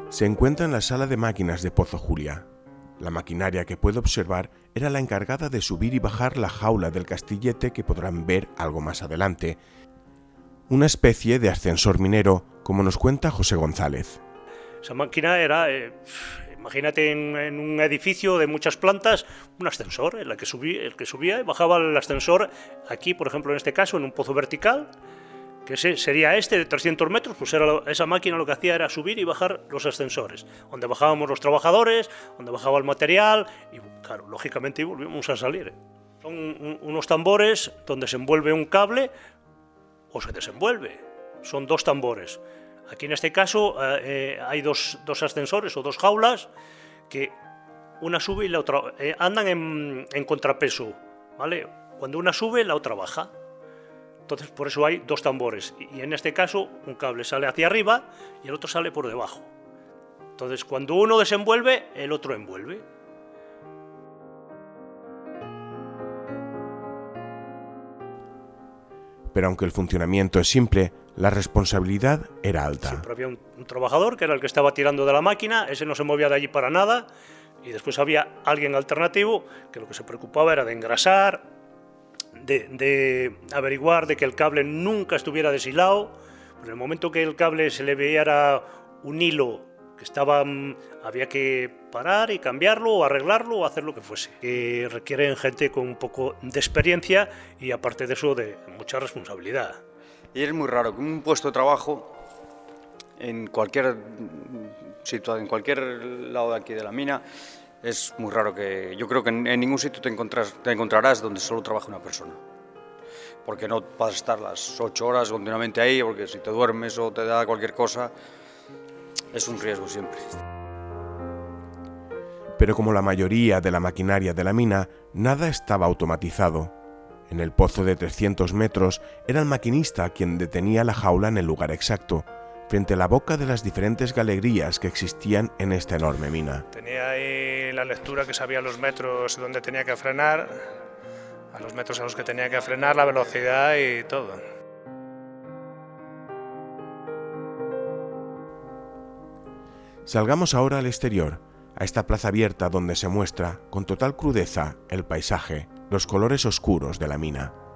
Se encuentra en la sala de máquinas de Pozo Julia. La maquinaria que puede observar era la encargada de subir y bajar la jaula del castillete que podrán ver algo más adelante. Una especie de ascensor minero, como nos cuenta José González. Esa máquina era, imagínate en un edificio de muchas plantas, un ascensor, el que subía y bajaba el ascensor. Aquí, por ejemplo, en este caso, en un pozo vertical, que sería de 300 metros, pues esa máquina lo que hacía era subir y bajar los ascensores, donde bajábamos los trabajadores, donde bajaba el material, y claro, lógicamente volvíamos a salir. Son unos tambores donde se envuelve un cable o se desenvuelve, son dos tambores. Aquí en este caso hay dos ascensores o dos jaulas que una sube y la otra andan en contrapeso, ¿vale? Cuando una sube, la otra baja. Entonces por eso hay dos tambores y en este caso un cable sale hacia arriba y el otro sale por debajo. Entonces cuando uno desenvuelve, el otro envuelve. Pero aunque el funcionamiento es simple, la responsabilidad era alta. Siempre había un trabajador que era el que estaba tirando de la máquina, ese no se movía de allí para nada, y después había alguien alternativo que lo que se preocupaba era de engrasar, de averiguar de que el cable nunca estuviera deshilado. En el momento que el cable se le veía un hilo que había que parar y cambiarlo o arreglarlo o hacer lo que fuese. Que requieren gente con un poco de experiencia y aparte de eso de mucha responsabilidad. Y es muy raro que un puesto de trabajo en cualquier situación, en cualquier lado de aquí de la mina, es muy raro que... Yo creo que en ningún sitio te encontrarás donde solo trabaje una persona. Porque no vas a estar las 8 horas continuamente ahí, porque si te duermes o te da cualquier cosa, es un riesgo siempre. Pero como la mayoría de la maquinaria de la mina, nada estaba automatizado. En el pozo de 300 metros era el maquinista quien detenía la jaula en el lugar exacto, frente a la boca de las diferentes galerías que existían en esta enorme mina. Tenía ahí la lectura que sabía los metros donde tenía que frenar, a los metros a los que tenía que frenar, la velocidad y todo. Salgamos ahora al exterior, a esta plaza abierta donde se muestra, con total crudeza, el paisaje, los colores oscuros de la mina.